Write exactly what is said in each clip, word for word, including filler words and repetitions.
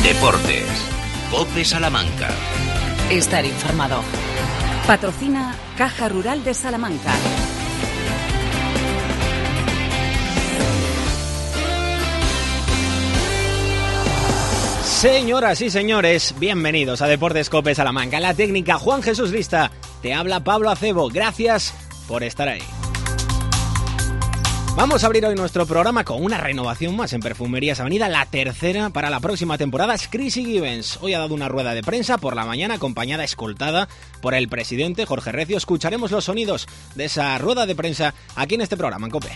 Deportes. COPE Salamanca. Estar informado. Patrocina Caja Rural de Salamanca. Señoras y señores, bienvenidos a Deportes COPE Salamanca. La técnica Juan Jesús Lista, te habla Pablo Acebo. Gracias por estar ahí. Vamos a abrir hoy nuestro programa con una renovación más en Perfumerías Avenida, la tercera para la próxima temporada. Es Chrissy Gibbons. Hoy ha dado una rueda de prensa por la mañana, acompañada, escoltada por el presidente Jorge Recio. Escucharemos los sonidos de esa rueda de prensa aquí en este programa, en COPE.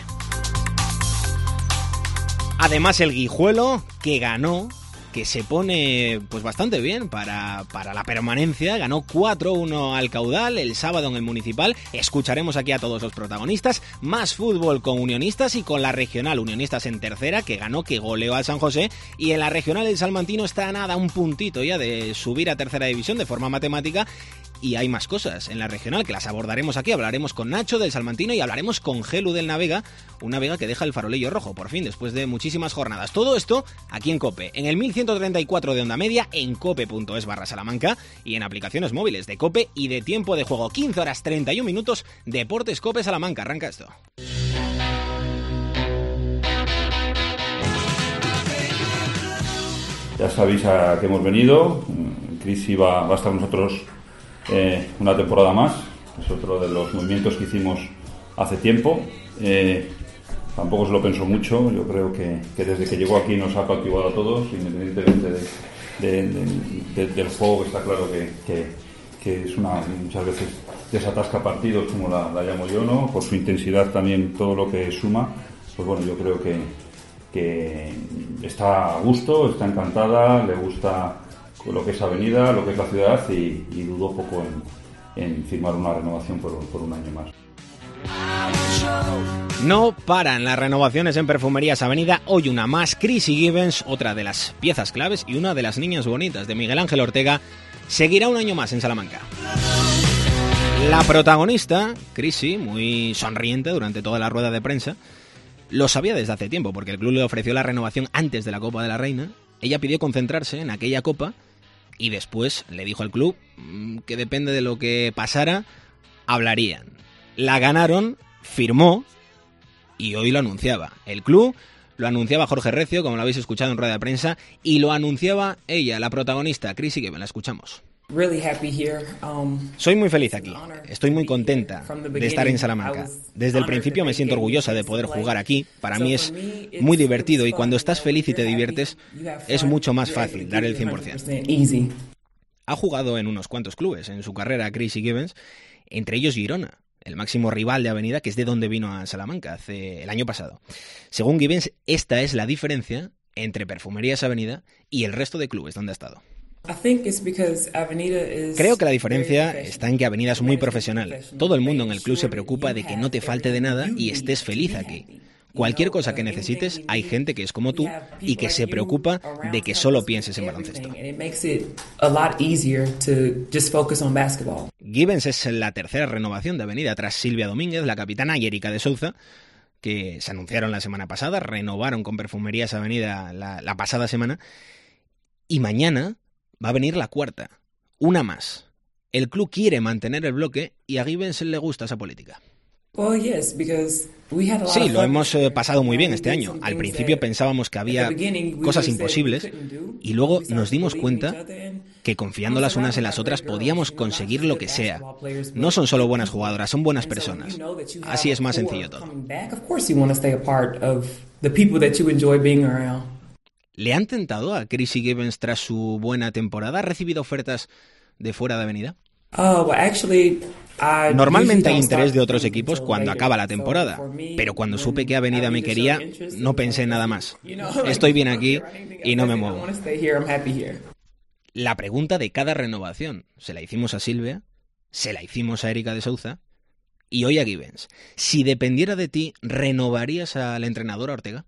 Además, el Guijuelo, que ganó, que se pone pues bastante bien para, para la permanencia, ganó cuatro uno al Caudal el sábado en el Municipal. Escucharemos aquí a todos los protagonistas. Más fútbol con Unionistas y con la regional Unionistas en tercera, que ganó, que goleó al San José, y en la regional el Salmantino está a nada, un puntito ya de subir a tercera división de forma matemática. Y hay más cosas en la regional que las abordaremos aquí. Hablaremos con Nacho del Salmantino y hablaremos con Gelu del Navega, un Navega que deja el farolillo rojo, por fin, después de muchísimas jornadas. Todo esto aquí en COPE, en el mil ciento treinta y cuatro de onda media, en cope.es barra Salamanca y en aplicaciones móviles de COPE y de tiempo de juego. quince horas treinta y un minutos, Deportes COPE Salamanca. Arranca esto. Ya sabéis a qué hemos venido. Chrissy va, va a estar con nosotros Eh, una temporada más. Es otro de los movimientos que hicimos hace tiempo. Eh, tampoco se lo pensó mucho. Yo creo que, que desde que llegó aquí nos ha cautivado a todos, independientemente de, de, de, de, del juego, que está claro que, que, que es una, muchas veces desatasca partidos, como la, la llamo yo, ¿no? Por su intensidad también, todo lo que suma. Pues bueno, yo creo que, que está a gusto, está encantada, le gusta lo que es Avenida, lo que es la ciudad, y, y dudo poco en, en firmar una renovación por, por un año más. No paran las renovaciones en Perfumerías Avenida. Hoy una más. Chrissy Gibbons, otra de las piezas claves y una de las niñas bonitas de Miguel Ángel Ortega, seguirá un año más en Salamanca. La protagonista, Chrissy, muy sonriente durante toda la rueda de prensa, lo sabía desde hace tiempo, porque el club le ofreció la renovación antes de la Copa de la Reina. Ella pidió concentrarse en aquella Copa y después le dijo al club que depende de lo que pasara, hablarían. La ganaron, firmó y hoy lo anunciaba. El club lo anunciaba Jorge Recio, como lo habéis escuchado en rueda de prensa, y lo anunciaba ella, la protagonista, Chrissy, que me la escuchamos. Soy muy feliz aquí, estoy muy contenta de estar en Salamanca. Desde el principio me siento orgullosa de poder jugar aquí. Para mí es muy divertido y cuando estás feliz y te diviertes es mucho más fácil dar el cien por ciento. Ha jugado en unos cuantos clubes en su carrera Chrissy Gibbons, entre ellos Girona, el máximo rival de Avenida, que es de donde vino a Salamanca hace el año pasado. Según Gibbons, esta es la diferencia entre Perfumerías Avenida y el resto de clubes donde ha estado. Creo que la diferencia está en que Avenida es muy profesional. Todo el mundo en el club se preocupa de que no te falte de nada y estés feliz aquí. Cualquier cosa que necesites, hay gente que es como tú y que se preocupa de que solo pienses en baloncesto. Gibbons es la tercera renovación de Avenida tras Silvia Domínguez, la capitana, y Erika de Souza, que se anunciaron la semana pasada, renovaron con Perfumerías Avenida la, la pasada semana, y mañana va a venir la cuarta, una más. El club quiere mantener el bloque y a Gibbons le gusta esa política. Sí, lo hemos eh, pasado muy bien este año. Al principio pensábamos que había cosas imposibles y luego nos dimos cuenta que confiando las unas en las otras podíamos conseguir lo que sea. No son solo buenas jugadoras, son buenas personas. Así es más sencillo todo. ¿Le han tentado a Chrissy Gibbons tras su buena temporada? ¿Ha recibido ofertas de fuera de Avenida? Normalmente hay interés de otros equipos cuando acaba la temporada, pero cuando supe que Avenida me quería, no pensé en nada más. Estoy bien aquí y no me muevo. La pregunta de cada renovación se la hicimos a Silvia, se la hicimos a Erika de Souza y hoy a Gibbons. Si dependiera de ti, ¿renovarías al entrenador Ortega?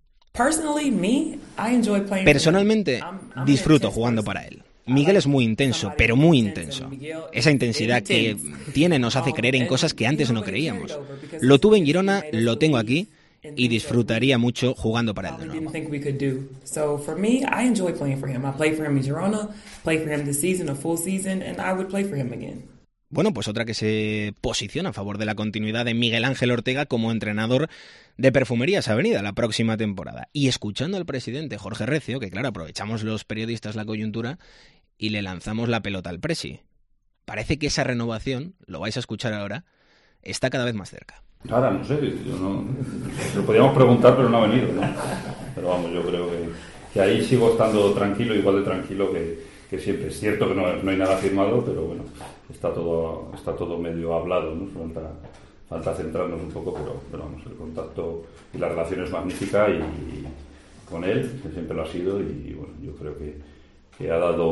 Personalmente, disfruto jugando para él. Miguel es muy intenso, pero muy intenso. Esa intensidad que tiene nos hace creer en cosas que antes no creíamos. Lo tuve en Girona, lo tengo aquí y disfrutaría mucho jugando para él de nuevo. So for me, I enjoy playing for him. I played for him in Girona, played for him this season, a full season, and I would play for him again. Bueno, pues otra que se posiciona a favor de la continuidad de Miguel Ángel Ortega como entrenador de Perfumerías Avenida la próxima temporada. Y escuchando al presidente Jorge Recio, que claro, aprovechamos los periodistas la coyuntura y le lanzamos la pelota al presi. Parece que esa renovación, lo vais a escuchar ahora, está cada vez más cerca. Ahora, no sé, yo no, lo podíamos preguntar, pero no ha venido, ¿no? Pero vamos, yo creo que, que ahí sigo estando tranquilo, igual de tranquilo que, que siempre. Es cierto que no, no hay nada firmado, pero bueno, está todo está todo medio hablado, ¿no? Falta, falta centrarnos un poco, pero, pero vamos, el contacto y la relación es magnífica y, y con él, que siempre lo ha sido, y bueno, yo creo que, que ha dado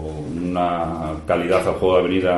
una calidad al juego de avenida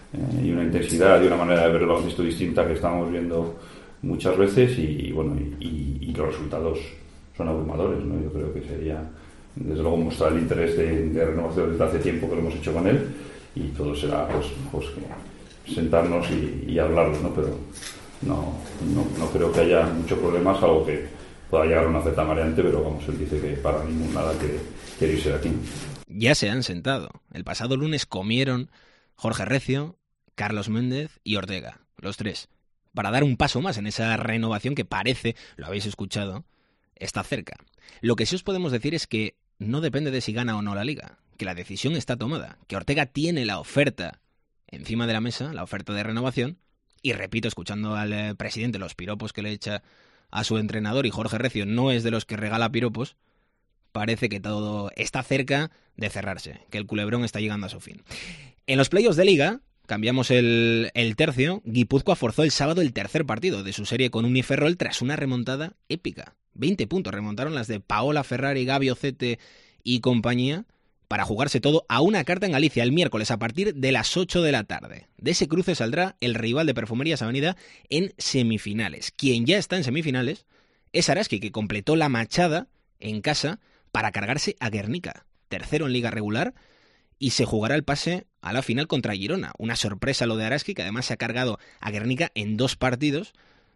y una intensidad y una manera de ver el baloncesto distinta que estamos viendo muchas veces y, y bueno y, y, y los resultados son abrumadores, ¿no? Yo creo que sería desde luego mostrar el interés de, de renovación desde hace tiempo que lo hemos hecho con él y todo será pues, pues sentarnos y, y hablarlo, ¿no? Pero no, no, no creo que haya mucho problema, salvo que pueda llegar a una cierta mareante, pero vamos, él dice que para ningún nada quiere, quiere irse de aquí. Ya se han sentado. El pasado lunes comieron Jorge Recio, Carlos Méndez y Ortega, los tres, para dar un paso más en esa renovación que parece, lo habéis escuchado, está cerca. Lo que sí os podemos decir es que no depende de si gana o no la Liga, que la decisión está tomada, que Ortega tiene la oferta encima de la mesa, la oferta de renovación, y repito, escuchando al eh, presidente los piropos que le echa a su entrenador, y Jorge Recio no es de los que regala piropos, parece que todo está cerca de cerrarse, que el culebrón está llegando a su fin. En los playoffs de Liga, cambiamos el, el tercio, Guipúzcoa forzó el sábado el tercer partido de su serie con Uniferrol tras una remontada épica. veinte puntos remontaron las de Paola Ferrari, Gabi Ocete y compañía para jugarse todo a una carta en Galicia el miércoles a partir de las ocho de la tarde. De ese cruce saldrá el rival de Perfumerías Avenida en semifinales. Quien ya está en semifinales es Araski, que completó la machada en casa para cargarse a Guernica, tercero en liga regular, y se jugará el pase a la final contra Girona. Una sorpresa lo de Araski, que además se ha cargado a Guernica en dos partidos.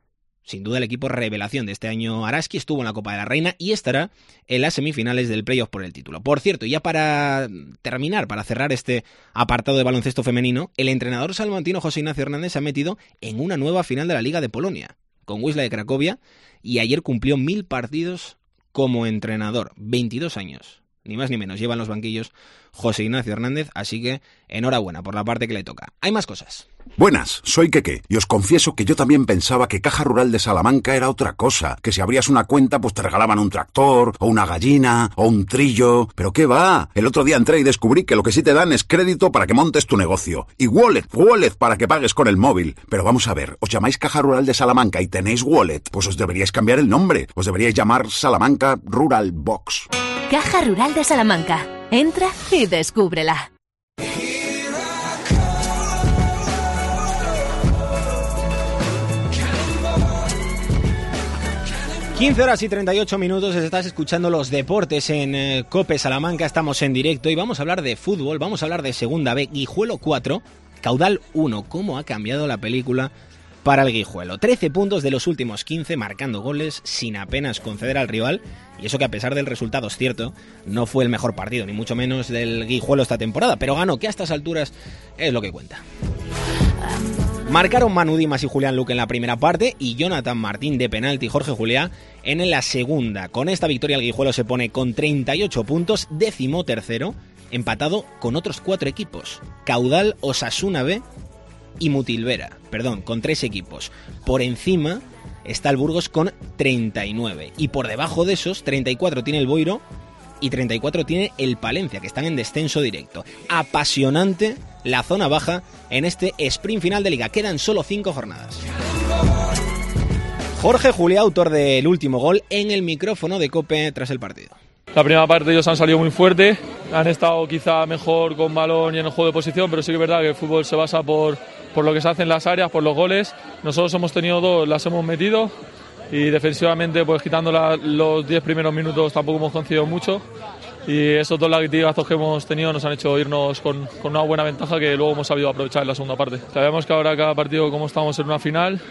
Sin duda el equipo revelación de este año Araski, estuvo en la Copa de la Reina y estará en las semifinales del playoff por el título. Por cierto, ya para terminar, para cerrar este apartado de baloncesto femenino, el entrenador salmantino José Ignacio Hernández se ha metido en una nueva final de la Liga de Polonia, con Wisla de Cracovia, y ayer cumplió mil partidos como entrenador, veintidós años. Ni más ni menos, lleva en los banquillos José Ignacio Hernández, así que enhorabuena por la parte que le toca. Hay más cosas. Buenas, soy Keke, y os confieso que yo también pensaba que Caja Rural de Salamanca era otra cosa, que si abrías una cuenta pues te regalaban un tractor, o una gallina, o un trillo, pero ¿qué va? El otro día entré y descubrí que lo que sí te dan es crédito para que montes tu negocio, y wallet, wallet para que pagues con el móvil. Pero vamos a ver, os llamáis Caja Rural de Salamanca y tenéis wallet, pues os deberíais cambiar el nombre, os deberíais llamar Salamanca Rural Box. Caja Rural de Salamanca. Entra y descúbrela. quince horas y treinta y ocho minutos, estás escuchando los deportes en eh, COPE Salamanca, estamos en directo y vamos a hablar de fútbol, vamos a hablar de Segunda B, Guijuelo cuatro, Caudal uno. ¿Cómo ha cambiado la película para el Guijuelo? trece puntos de los últimos quince, marcando goles sin apenas conceder al rival, y eso que a pesar del resultado, es cierto, no fue el mejor partido, ni mucho menos del Guijuelo esta temporada, pero ganó, que a estas alturas es lo que cuenta. Marcaron Manu Dimas y Julián Luque en la primera parte y Jonathan Martín de penalti y Jorge Juliá en la segunda. Con esta victoria el Guijuelo se pone con treinta y ocho puntos, décimo tercero, empatado con otros cuatro equipos, Caudal, Osasuna B y Mutilvera, perdón, con tres equipos. Por encima está el Burgos con treinta y nueve y por debajo de esos treinta y cuatro tiene el Boiro y treinta y cuatro tiene el Palencia, que están en descenso directo. Apasionante la zona baja en este sprint final de Liga. Quedan solo cinco jornadas. Jorge Juliá, autor del último gol, en el micrófono de COPE tras el partido. La primera parte ellos han salido muy fuerte, han estado quizá mejor con balón y en el juego de posición, pero sí que es verdad que el fútbol se basa por, por lo que se hace en las áreas, por los goles. Nosotros hemos tenido dos, las hemos metido, y defensivamente, pues quitando la, los diez primeros minutos tampoco hemos conseguido mucho, y esos dos latigazos que hemos tenido nos han hecho irnos con, con una buena ventaja que luego hemos sabido aprovechar en la segunda parte. Sabemos que ahora cada partido, como estamos en una final,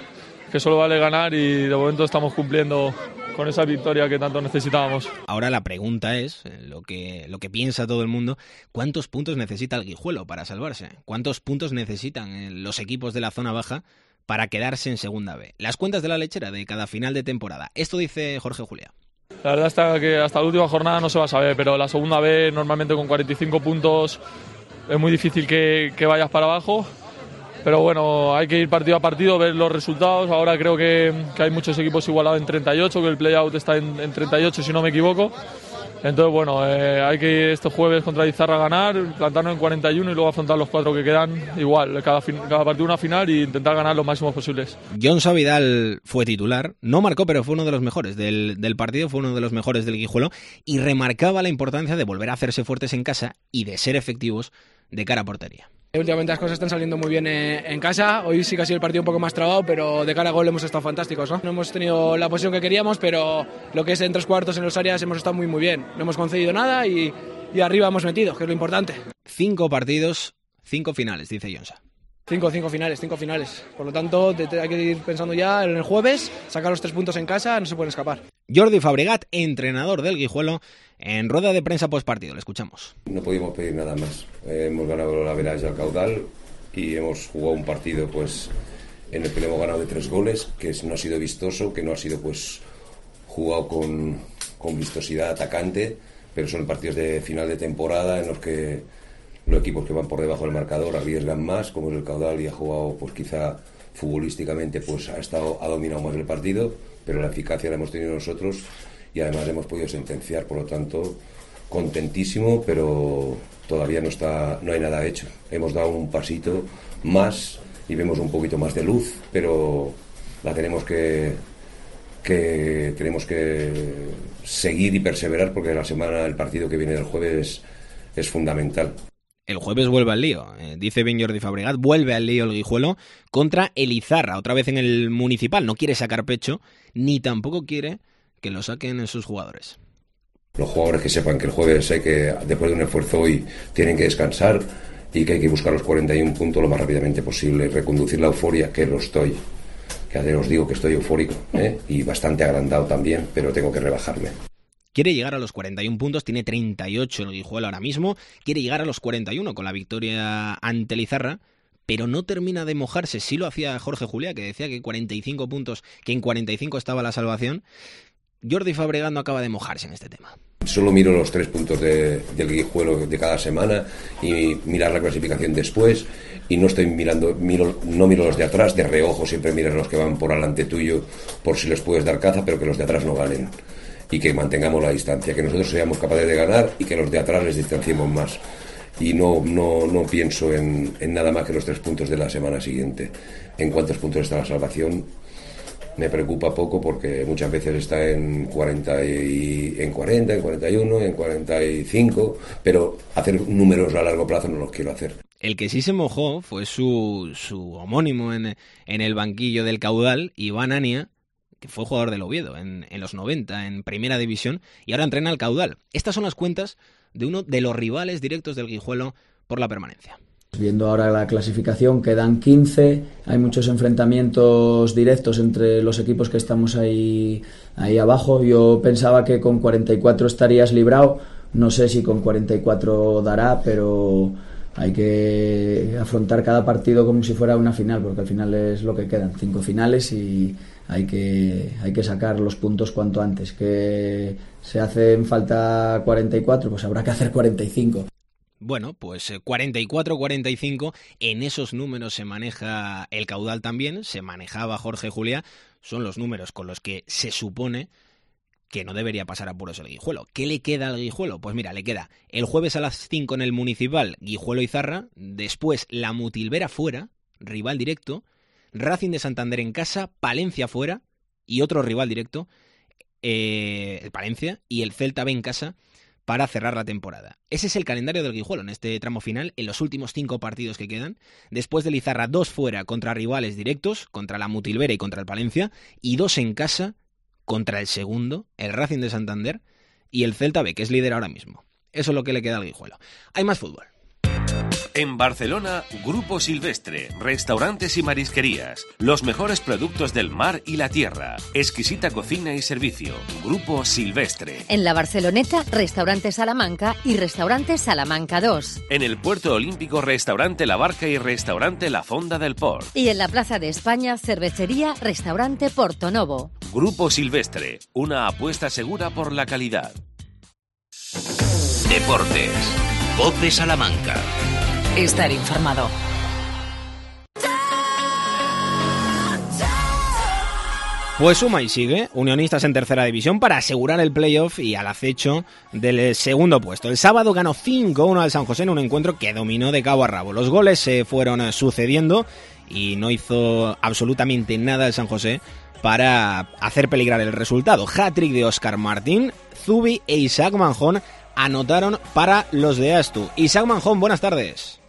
que solo vale ganar y de momento estamos cumpliendo con esa victoria que tanto necesitábamos. Ahora la pregunta es, lo que, lo que piensa todo el mundo, ¿cuántos puntos necesita el Guijuelo para salvarse? ¿Cuántos puntos necesitan los equipos de la zona baja para quedarse en Segunda B? Las cuentas de la lechera de cada final de temporada. Esto dice Jorge Juliá. La verdad está que hasta la última jornada no se va a saber, pero la Segunda B normalmente con cuarenta y cinco puntos es muy difícil que, que vayas para abajo. Pero bueno, hay que ir partido a partido, ver los resultados. Ahora creo que, que hay muchos equipos igualados en treinta y ocho, que el play-out está en, en treinta y ocho si no me equivoco. Entonces bueno, eh, hay que ir este jueves contra Izarra a ganar, plantarnos en cuarenta y uno y luego afrontar los cuatro que quedan igual, cada, fin, cada partido una final e intentar ganar los máximos posibles. Jonsa Vidal fue titular, no marcó pero fue uno de los mejores del, del partido, fue uno de los mejores del Guijuelo y remarcaba la importancia de volver a hacerse fuertes en casa y de ser efectivos de cara a portería. Últimamente las cosas están saliendo muy bien en casa, hoy sí que ha sido el partido un poco más trabado, pero de cara a gol hemos estado fantásticos, ¿no? No hemos tenido la posición que queríamos, pero lo que es en tres cuartos en los áreas hemos estado muy muy bien, no hemos concedido nada y, y arriba hemos metido, que es lo importante. Cinco partidos, cinco finales, dice Jonsa. Cinco, cinco finales, cinco finales. Por lo tanto, hay que ir pensando ya en el jueves, sacar los tres puntos en casa, no se pueden escapar. Jordi Fabregat, entrenador del Guijuelo, en rueda de prensa postpartido. Le escuchamos. No podíamos pedir nada más. Eh, hemos ganado la Veralla al caudal y hemos jugado un partido pues en el que le hemos ganado de tres goles, que no ha sido vistoso, que no ha sido pues jugado con, con vistosidad atacante, pero son partidos de final de temporada en los que los equipos que van por debajo del marcador arriesgan más, como es el caudal, y ha jugado pues quizá futbolísticamente pues ha estado ha dominado más el partido, pero la eficacia la hemos tenido nosotros y además hemos podido sentenciar, por lo tanto contentísimo, pero todavía no está no hay nada hecho. Hemos dado un pasito más y vemos un poquito más de luz, pero la tenemos que que tenemos que seguir y perseverar, porque la semana el partido que viene del jueves es, es fundamental. El jueves vuelve al lío, eh, dice bien Jordi Fabregat, vuelve al lío el Guijuelo contra el Izarra, otra vez en el Municipal. No quiere sacar pecho, ni tampoco quiere que lo saquen sus jugadores. Los jugadores que sepan que el jueves hay que, después de un esfuerzo hoy, tienen que descansar y que hay que buscar los cuarenta y un puntos lo más rápidamente posible, reconducir la euforia, que lo estoy, que os digo que estoy eufórico, ¿eh? Y bastante agrandado también, pero tengo que rebajarme. Quiere llegar a los cuarenta y un puntos, tiene treinta y ocho el Guijuelo ahora mismo, quiere llegar a los cuarenta y uno con la victoria ante el Izarra, pero no termina de mojarse. Sí lo hacía Jorge Juliá, que decía que cuarenta y cinco puntos, que en cuarenta y cinco estaba la salvación. Jordi Fabregat no acaba de mojarse en este tema. Solo miro los tres puntos de, del Guijuelo de cada semana y mirar la clasificación después, y no estoy mirando, miro, no miro los de atrás, de reojo siempre miras los que van por delante tuyo por si les puedes dar caza, pero que los de atrás no ganen y que mantengamos la distancia, que nosotros seamos capaces de ganar y que los de atrás les distanciemos más. Y no, no, no pienso en, en nada más que los tres puntos de la semana siguiente. En cuántos puntos está la salvación me preocupa poco, porque muchas veces está en cuarenta, y, en cuarenta, en cuarenta y uno, en cuarenta y cinco, pero hacer números a largo plazo no los quiero hacer. El que sí se mojó fue su, su homónimo en, en el banquillo del caudal, Iván Ania, que fue jugador del Oviedo en, en los noventa, en Primera División, y ahora entrena al caudal. Estas son las cuentas de uno de los rivales directos del Guijuelo por la permanencia. Viendo ahora la clasificación, quedan quince, hay muchos enfrentamientos directos entre los equipos que estamos ahí, ahí abajo. Yo pensaba que con cuarenta y cuatro estarías librado, no sé si con cuarenta y cuatro dará, pero hay que afrontar cada partido como si fuera una final, porque al final es lo que quedan, cinco finales, y hay que, hay que sacar los puntos cuanto antes. Que se hacen falta cuarenta y cuatro, pues habrá que hacer cuarenta y cinco. Bueno, pues cuarenta y cuatro cuarenta y cinco, en esos números se maneja el caudal también, se manejaba Jorge Juliá, son los números con los que se supone que no debería pasar apuros el Guijuelo. ¿Qué le queda al Guijuelo? Pues mira, le queda el jueves a las cinco en el Municipal, Guijuelo-Izarra, después la Mutilvera fuera, rival directo, Racing de Santander en casa, Palencia fuera y otro rival directo, eh, el Palencia, y el Celta B en casa, para cerrar la temporada. Ese es el calendario del Guijuelo en este tramo final, en los últimos cinco partidos que quedan. Después del Izarra, dos fuera contra rivales directos, contra la Mutilvera y contra el Palencia, y dos en casa contra el segundo, el Racing de Santander, y el Celta B, que es líder ahora mismo. Eso es lo que le queda al Guijuelo. Hay más fútbol. En Barcelona, Grupo Silvestre, restaurantes y marisquerías, los mejores productos del mar y la tierra, exquisita cocina y servicio. Grupo Silvestre. En la Barceloneta, Restaurante Salamanca y Restaurante Salamanca dos. En el Puerto Olímpico, Restaurante La Barca y Restaurante La Fonda del Port. Y en la Plaza de España, Cervecería Restaurante Porto Novo. Grupo Silvestre, una apuesta segura por la calidad. Deportes. COPE Salamanca. Estar informado. Pues suma y sigue, Unionistas en tercera división para asegurar el playoff y al acecho del segundo puesto. El sábado ganó cinco uno al San José en un encuentro que dominó de cabo a rabo. Los goles se fueron sucediendo y no hizo absolutamente nada el San José para hacer peligrar el resultado. Hat-trick de Óscar Martín, Zubi e Isaac Manjón anotaron para los de Astu. Isaac Manjón, buenas tardes.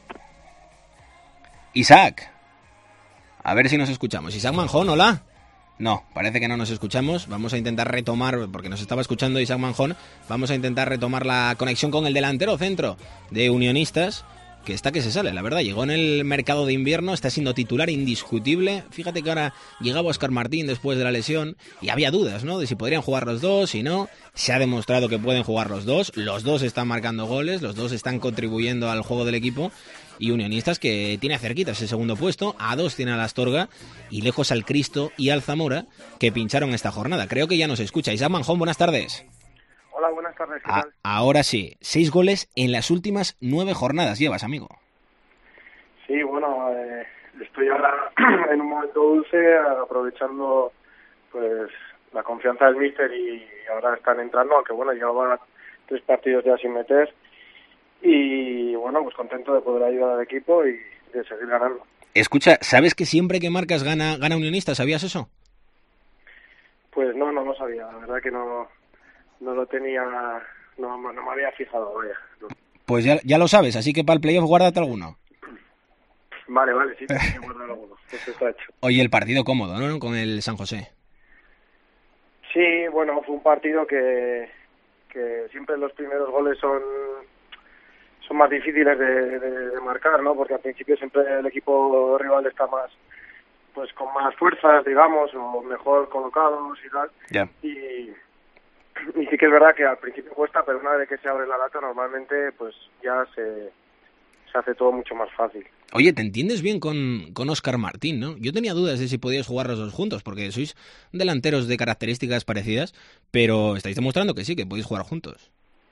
Isaac, a ver si nos escuchamos. Isaac Manjón, hola. No, parece que no nos escuchamos. Vamos a intentar retomar, porque nos estaba escuchando Isaac Manjón, vamos a intentar retomar la conexión con el delantero centro de Unionistas, que está que se sale, la verdad. Llegó en el mercado de invierno, está siendo titular indiscutible. Fíjate que ahora llegaba Óscar Martín después de la lesión y había dudas, ¿no?, de si podrían jugar los dos, si no. Se ha demostrado que pueden jugar los dos. Los dos están marcando goles, los dos están contribuyendo al juego del equipo. Y Unionistas, que tiene cerquita ese segundo puesto, a dos tiene al Astorga y lejos al Cristo y al Zamora, que pincharon esta jornada. Creo que ya nos escucha. Isaac Manjón, buenas tardes. Hola, buenas tardes, ¿qué A- tal? ahora sí, seis goles en las últimas nueve jornadas llevas, amigo. Sí, bueno, eh, estoy ahora en un momento dulce, aprovechando pues la confianza del míster y ahora están entrando, aunque bueno, llevaba tres partidos ya sin meter. Y bueno, pues contento de poder ayudar al equipo y de seguir ganando. Escucha, ¿sabes que siempre que marcas gana, gana Unionistas? ¿Sabías eso? Pues no, no lo sabía, la verdad que no, no lo tenía, no, no me había fijado, vaya. No. Pues ya, ya lo sabes, así que para el playoff guárdate alguno. Vale, vale, sí, tengo que guardar alguno, eso está hecho. Oye, el partido cómodo, ¿no?, con el San José. Sí, bueno, fue un partido que, que siempre los primeros goles son son más difíciles de, de, de marcar, ¿no? Porque al principio siempre el equipo rival está más, pues con más fuerzas, digamos, o mejor colocados y tal. Ya. Y, y sí que es verdad que al principio cuesta, pero una vez que se abre la lata normalmente pues ya se, se hace todo mucho más fácil. Oye, ¿te entiendes bien con, con Óscar Martín, no? Yo tenía dudas de si podíais jugar los dos juntos, porque sois delanteros de características parecidas, pero estáis demostrando que sí, que podéis jugar juntos.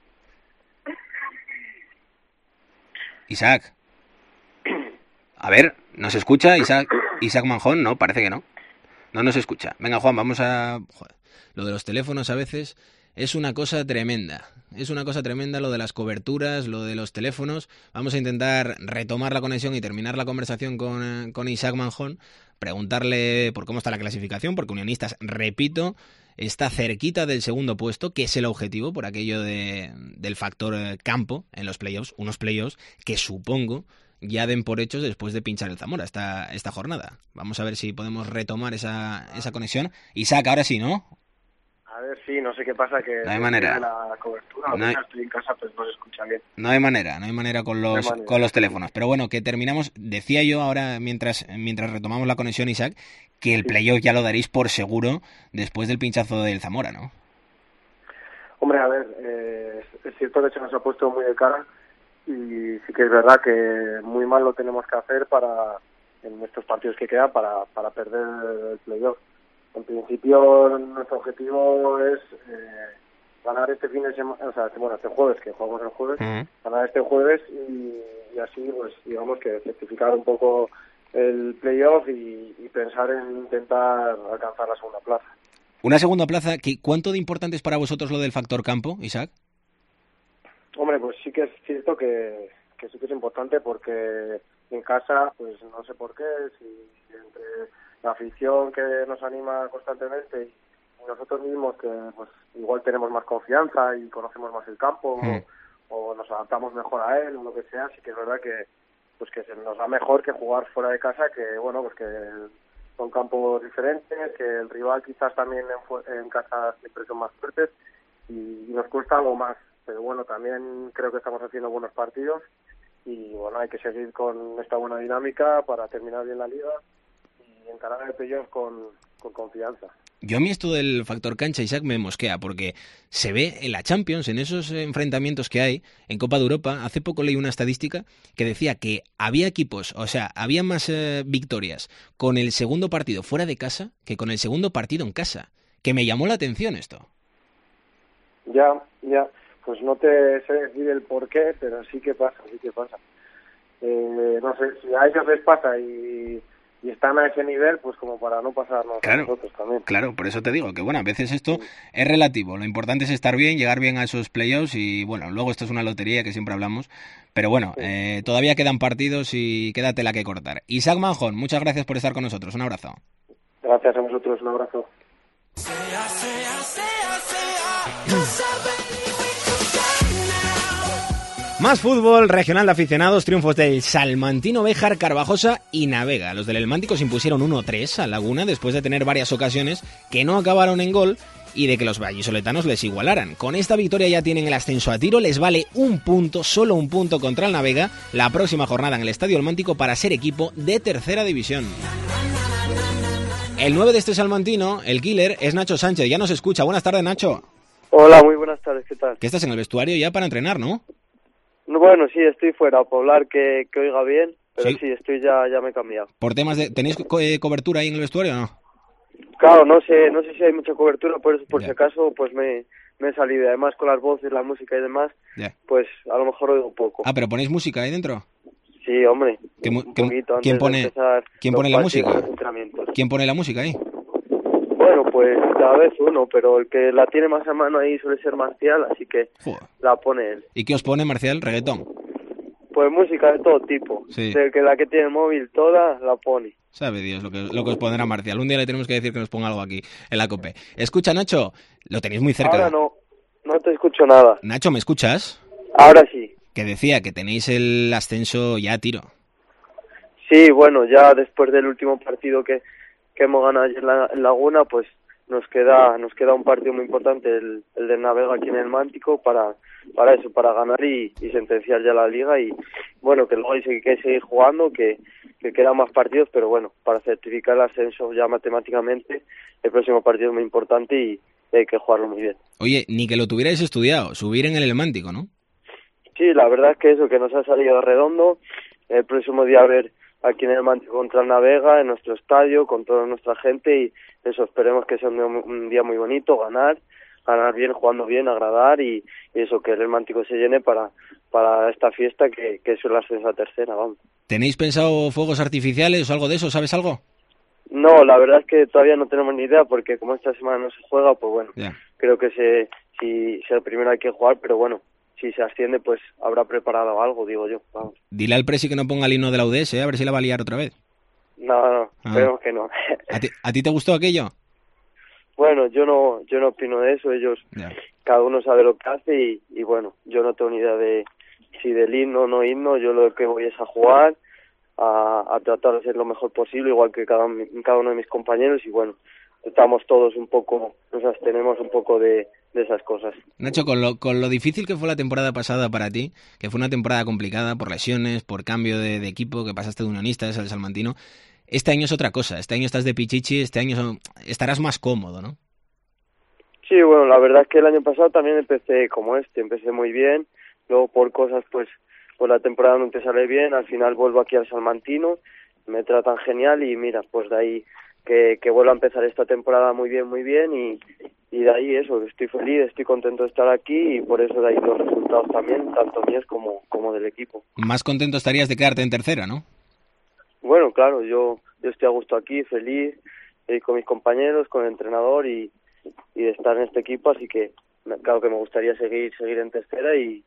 Isaac. A ver, ¿nos escucha Isaac, Isaac Manjón? No, parece que no. No nos escucha. Venga, Juan, vamos a... Joder, lo de los teléfonos a veces es una cosa tremenda. Es una cosa tremenda lo de las coberturas, lo de los teléfonos. Vamos a intentar retomar la conexión y terminar la conversación con, con Isaac Manjón, preguntarle por cómo está la clasificación, porque Unionistas, repito, está cerquita del segundo puesto, que es el objetivo por aquello de, del factor campo en los playoffs, unos playoffs que supongo ya den por hechos después de pinchar el Zamora esta, esta jornada. Vamos a ver si podemos retomar esa, esa conexión. Isaac, ahora sí, ¿no? A ver, sí, no sé qué pasa, que no hay manera. La cobertura, no hay... estoy en casa, pues no se escucha bien. No hay manera, no hay manera con los no manera. con los teléfonos. Pero bueno, que terminamos, decía yo ahora mientras mientras retomamos la conexión, Isaac, que el sí. playoff ya lo daréis por seguro después del pinchazo del Zamora, ¿no? Hombre, a ver, eh, es cierto que se nos ha puesto muy de cara y sí que es verdad que muy mal lo tenemos que hacer para en estos partidos que quedan para, para perder el playoff. En principio, nuestro objetivo es eh, ganar este fin de semana, o sea, bueno, este jueves, que jugamos el jueves, uh-huh. ganar este jueves y, y así, pues, digamos que certificar un poco el playoff y, y pensar en intentar alcanzar la segunda plaza. Una segunda plaza, ¿qué, ¿cuánto de importante es para vosotros lo del factor campo, Isaac? Hombre, pues sí que es cierto que, que sí que es importante porque en casa, pues no sé por qué, si, si entre la afición que nos anima constantemente y nosotros mismos que pues igual tenemos más confianza y conocemos más el campo mm. o, o nos adaptamos mejor a él o lo que sea, sí que es verdad que pues que se nos da mejor que jugar fuera de casa, que bueno, pues que son campos diferentes, que el rival quizás también en, en casa siempre son más fuertes y, y nos cuesta algo más, pero bueno, también creo que estamos haciendo buenos partidos y bueno, hay que seguir con esta buena dinámica para terminar bien la liga y encarar el playoff con, con confianza. Yo a mí esto del factor cancha, Isaac, me mosquea, porque se ve en la Champions, en esos enfrentamientos que hay, en Copa de Europa. Hace poco leí una estadística que decía que había equipos, o sea, había más eh, victorias con el segundo partido fuera de casa que con el segundo partido en casa, que me llamó la atención esto. Ya, ya, pues no te sé decir el por qué, pero sí que pasa, sí que pasa. Eh, no sé, si a ellos les pasa y... y están a ese nivel, pues como para no pasarnos claro, a nosotros también. Claro, por eso te digo que bueno, a veces esto sí. es relativo, lo importante es estar bien, llegar bien a esos playoffs y bueno, luego esto es una lotería que siempre hablamos, pero bueno, sí. eh, todavía quedan partidos y queda tela que cortar. Isaac Manjón, muchas gracias por estar con nosotros, un abrazo. Gracias a vosotros, un abrazo. Más fútbol regional de aficionados, triunfos del Salmantino, Béjar, Carvajosa y Navega. Los del Elmántico se impusieron uno tres a Laguna después de tener varias ocasiones que no acabaron en gol y de que los vallisoletanos les igualaran. Con esta victoria ya tienen el ascenso a tiro, les vale un punto, solo un punto contra el Navega, la próxima jornada en el Estadio Elmántico para ser equipo de tercera división. El nueve de este Salmantino, el killer, es Nacho Sánchez, ya nos escucha. Buenas tardes, Nacho. Hola, muy buenas tardes, ¿qué tal? Que estás en el vestuario ya para entrenar, ¿no? Bueno, sí, estoy fuera, para hablar que, que oiga bien, pero sí, sí estoy ya ya me he cambiado. ¿Por temas de... ¿Tenéis co- eh, cobertura ahí en el vestuario o no? Claro, no sé no sé si hay mucha cobertura, por eso, por ya. si acaso, pues me, me he salido. Y además con las voces, la música y demás, ya. pues a lo mejor oigo poco. Ah, ¿pero ponéis música ahí dentro? Sí, hombre, ¿Qué, un poquito antes ¿quién pone, de empezar ¿quién los pone la partidos, música? los entrenamientos. ¿Quién pone la música ahí? Bueno, pues cada vez uno, pero el que la tiene más a mano ahí suele ser Marcial, así que Joder. la pone él. ¿Y qué os pone, Marcial? ¿Reggaetón? Pues música de todo tipo. Sí. El que la que tiene el móvil toda la pone. Sabe Dios lo que, lo que os pondrá Marcial. Un día le tenemos que decir que nos ponga algo aquí en la COPE. Escucha, Nacho, lo tenéis muy cerca. Ahora no, no te escucho nada. Nacho, ¿me escuchas? Ahora sí. Que decía que tenéis el ascenso ya a tiro. Sí, bueno, ya después del último partido que, que hemos ganado ayer en, la, en Laguna, pues nos queda nos queda un partido muy importante, el, el de Navega aquí en el Mántico, para para eso, para ganar y, y sentenciar ya la liga. Y bueno, que luego hay que seguir jugando, que, que quedan más partidos, pero bueno, para certificar el ascenso ya matemáticamente, el próximo partido es muy importante y, y hay que jugarlo muy bien. Oye, ni que lo tuvierais estudiado, subir en el Elmántico, ¿no? Sí, la verdad es que eso, que nos ha salido redondo. El próximo día a ver aquí en el Mántico contra el Navega, en nuestro estadio, con toda nuestra gente, y eso, esperemos que sea un, un día muy bonito, ganar, ganar bien, jugando bien, agradar, y, y eso, que el Mántico se llene para para esta fiesta que, que es la ascenso a tercera, vamos. ¿Tenéis pensado fuegos artificiales o algo de eso? ¿Sabes algo? No, la verdad es que todavía no tenemos ni idea, porque como esta semana no se juega, pues bueno, ya. Creo que se si, si el primero hay que jugar, pero bueno, si se asciende, pues habrá preparado algo, digo yo, vamos. Dile al presi que no ponga el himno de la U D S, ¿eh? A ver si la va a liar otra vez. No, no, ah. esperemos que no. ¿A ti, ¿A ti te gustó aquello? Bueno, yo no yo no opino de eso, ellos, ya. Cada uno sabe lo que hace y, y bueno, yo no tengo ni idea de si del himno o no himno, yo lo que voy es a jugar, a, a tratar de ser lo mejor posible, igual que cada, cada uno de mis compañeros, y bueno, estamos todos un poco, nos abstenemos un poco de, de esas cosas. Nacho, con lo, con lo difícil que fue la temporada pasada para ti, que fue una temporada complicada por lesiones, por cambio de, de equipo, que pasaste de Unionistas al Salmantino, este año es otra cosa, este año estás de pichichi, este año estarás más cómodo, ¿no? Sí, bueno, la verdad es que el año pasado también empecé como este, empecé muy bien, luego por cosas, pues, pues la temporada no te sale bien, al final vuelvo aquí al Salmantino, me tratan genial y mira, pues de ahí que, que vuelvo a empezar esta temporada muy bien, muy bien y, y de ahí eso, estoy feliz, estoy contento de estar aquí y por eso de ahí los resultados también, tanto míos como, como del equipo. Más contento estarías de quedarte en tercera, ¿no? Bueno, claro, yo, yo estoy a gusto aquí, feliz, eh, con mis compañeros, con el entrenador y, y de estar en este equipo, así que claro que me gustaría seguir seguir en tercera y,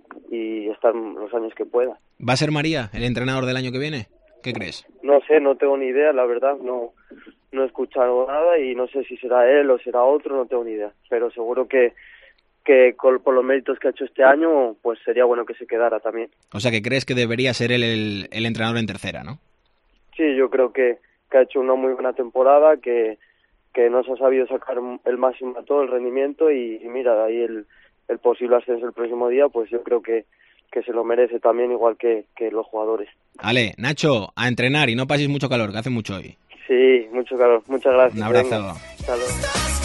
y estar los años que pueda. ¿Va a ser María el entrenador del año que viene? ¿Qué crees? No sé, no tengo ni idea, la verdad, no no he escuchado nada y no sé si será él o será otro, no tengo ni idea, pero seguro que que con, por los méritos que ha hecho este año, pues sería bueno que se quedara también. O sea, que crees que debería ser él el, el entrenador en tercera, ¿no? Sí, yo creo que, que ha hecho una muy buena temporada, que que nos ha sabido sacar el máximo a todo el rendimiento y, y mira, de ahí el, el posible ascenso el próximo día, pues yo creo que, que se lo merece también, igual que, que los jugadores. Vale, Nacho, a entrenar y no paséis mucho calor, que hace mucho hoy. Sí, mucho calor. Muchas gracias. Un abrazo. Venga, hasta luego.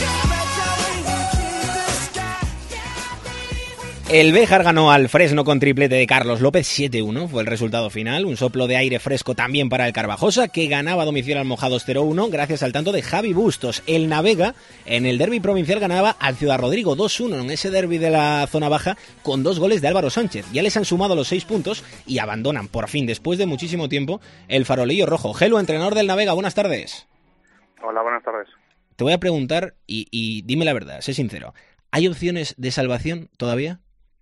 El Béjar ganó al Fresno con triplete de Carlos López, siete uno fue el resultado final, un soplo de aire fresco también para el Carvajosa, que ganaba a domicilio al Mojados cero uno gracias al tanto de Javi Bustos. El Navega en el derbi provincial ganaba al Ciudad Rodrigo dos uno en ese derbi de la zona baja con dos goles de Álvaro Sánchez. Ya les han sumado los seis puntos y abandonan por fin, después de muchísimo tiempo, el farolillo rojo. Gelu, entrenador del Navega, buenas tardes. Hola, buenas tardes. Te voy a preguntar y, y dime la verdad, sé sincero, ¿hay opciones de salvación todavía?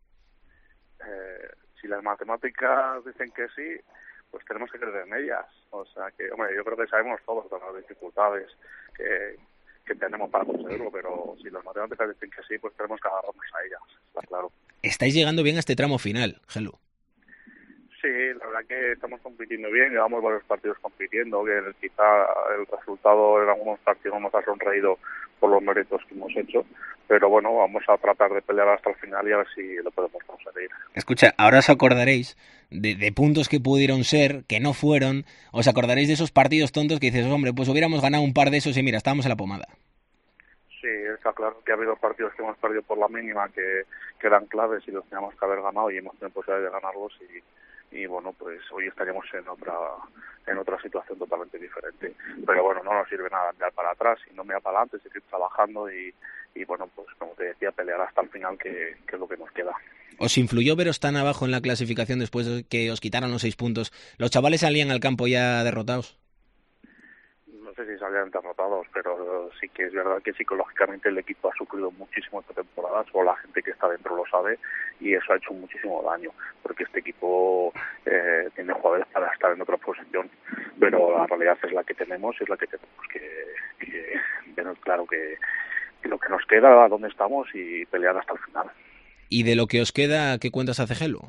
Si las matemáticas dicen que sí, pues tenemos que creer en ellas. O sea que, hombre, yo creo que sabemos todos de las dificultades que, que tenemos para conseguirlo, pero si las matemáticas dicen que sí, pues tenemos que agarrarnos a ellas, está claro. Estáis llegando bien a este tramo final, Gelu. Sí, la verdad que estamos compitiendo bien, llevamos varios partidos compitiendo, que quizá el resultado en algunos partidos nos ha sonreído por los méritos que hemos hecho, pero bueno, vamos a tratar de pelear hasta el final y a ver si lo podemos conseguir. Escucha, ahora os acordaréis de, de puntos que pudieron ser, que no fueron, os acordaréis de esos partidos tontos que dices, hombre, pues hubiéramos ganado un par de esos y mira, estábamos en la pomada. Sí, está claro que ha habido partidos que hemos perdido por la mínima, que, que eran claves y los teníamos que haber ganado y hemos tenido posibilidad de ganarlos y y bueno, pues hoy estaríamos en otra en otra situación totalmente diferente. Pero bueno, no nos sirve nada mirar para atrás, sino mirar para adelante, seguir trabajando y, y bueno, pues como te decía, pelear hasta el final, que, que es lo que nos queda. ¿Os influyó veros tan abajo en la clasificación después de que os quitaron los seis puntos? ¿Los chavales salían al campo ya derrotados? No sé si salían derrotados, pero sí que es verdad que psicológicamente el equipo ha sufrido muchísimo esta temporada, o la gente que está dentro lo sabe, y eso ha hecho muchísimo daño, porque este equipo eh, tiene jugadores para estar en otra posición, pero la realidad es la que tenemos, es la que tenemos que, que tener claro que, que lo que nos queda, a dónde estamos y pelear hasta el final. ¿Y de lo que os queda, qué cuentas hace Gelu?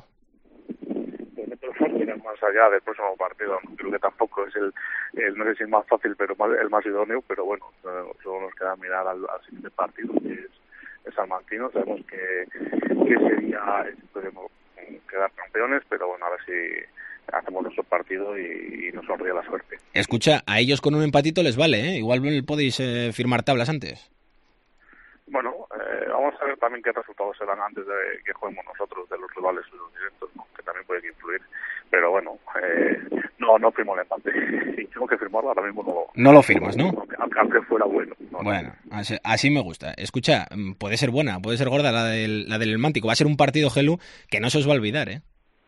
Más allá del próximo partido, creo que tampoco es el, el no sé si el más fácil, pero más, el más idóneo, pero bueno, solo nos queda mirar al, al siguiente partido, que es, es Salmantino. Sabemos que, que sería, podemos quedar campeones, pero bueno, a ver si hacemos nuestro partido y, y nos sonríe la suerte. Escucha, a ellos con un empatito les vale, ¿eh? Igual podéis eh, firmar tablas antes. Bueno, eh, vamos a ver también qué resultados se dan antes de que juguemos nosotros, de los rivales y los directos, ¿no? Que también pueden influir. Pero bueno, eh, no no firmo el empate. Si tengo que firmarlo, ahora mismo no lo... No lo firmas, ¿no? Aunque, aunque fuera bueno. No, bueno, así, así me gusta. Escucha, puede ser buena, puede ser gorda la del, la del Mántico. Va a ser un partido, Gelu, que no se os va a olvidar, ¿eh?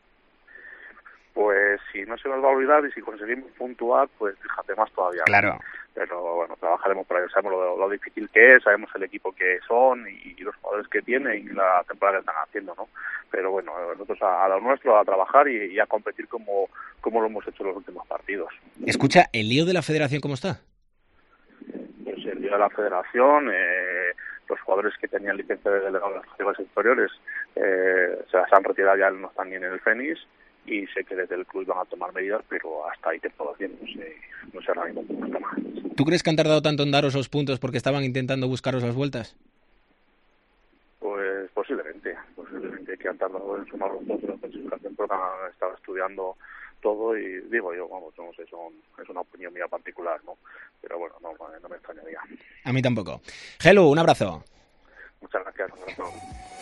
Pues si no se nos va a olvidar y si conseguimos puntuar, pues fíjate más todavía. Claro. Pero bueno, trabajaremos para ello, sabemos lo, lo difícil que es, sabemos el equipo que son y, y los jugadores que tienen y la temporada que están haciendo, ¿no? Pero bueno, nosotros a, a lo nuestro, a trabajar y, y a competir como, como lo hemos hecho en los últimos partidos. Escucha, ¿el lío de la federación cómo está? Pues el lío de la federación, eh, los jugadores que tenían licencia de delegado en las categorías inferiores eh, se las han retirado, ya no están ni en el Fénix, y sé que desde el club van a tomar medidas, pero hasta ahí te puedo decir, no sé, no sé ahora mismo cómo está más. ¿Tú crees que han tardado tanto en daros los puntos porque estaban intentando buscaros las vueltas? Pues posiblemente, posiblemente que han tardado en sumar los puntos de la clasificación porque han estado estudiando todo y digo yo, vamos, no sé, son, es una opinión mía particular, ¿no? Pero bueno, no, no me extrañaría. A mí tampoco. Gelu, un abrazo. Muchas gracias, un abrazo.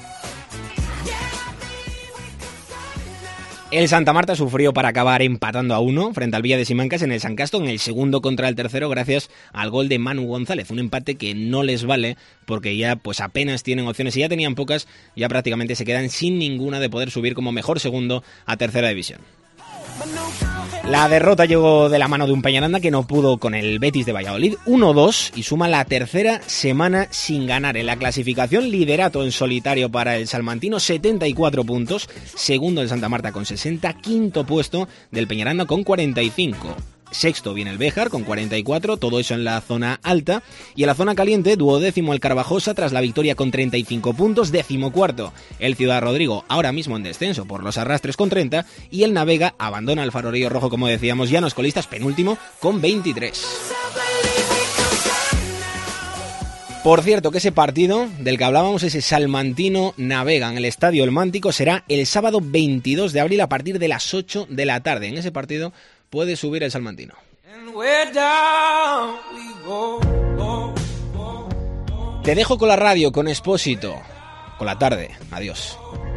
El Santa Marta sufrió para acabar empatando a uno frente al Villa de Simancas en el San Casto, en el segundo contra el tercero, gracias al gol de Manu González. Un empate que no les vale porque ya pues apenas tienen opciones y ya tenían pocas, ya prácticamente se quedan sin ninguna de poder subir como mejor segundo a tercera división. La derrota llegó de la mano de un Peñaranda que no pudo con el Betis de Valladolid, uno dos, y suma la tercera semana sin ganar. En la clasificación, liderato en solitario para el salmantino, setenta y cuatro puntos, segundo el Santa Marta con sesenta, quinto puesto del Peñaranda con cuarenta y cinco. Sexto viene el Béjar con cuarenta y cuatro, todo eso en la zona alta. Y en la zona caliente, duodécimo el Carvajosa tras la victoria con treinta y cinco puntos. Décimo cuarto el Ciudad Rodrigo, ahora mismo en descenso por los arrastres con treinta. Y el Navega abandona el farolillo rojo, como decíamos, ya no es colistas, penúltimo con veintitrés. Por cierto, que ese partido del que hablábamos, ese Salmantino Navega en el Estadio El Mántico, será el sábado veintidós de abril a partir de las ocho de la tarde. En ese partido puede subir el Salmantino. Te dejo con la radio, con Expósito, con la tarde. Adiós.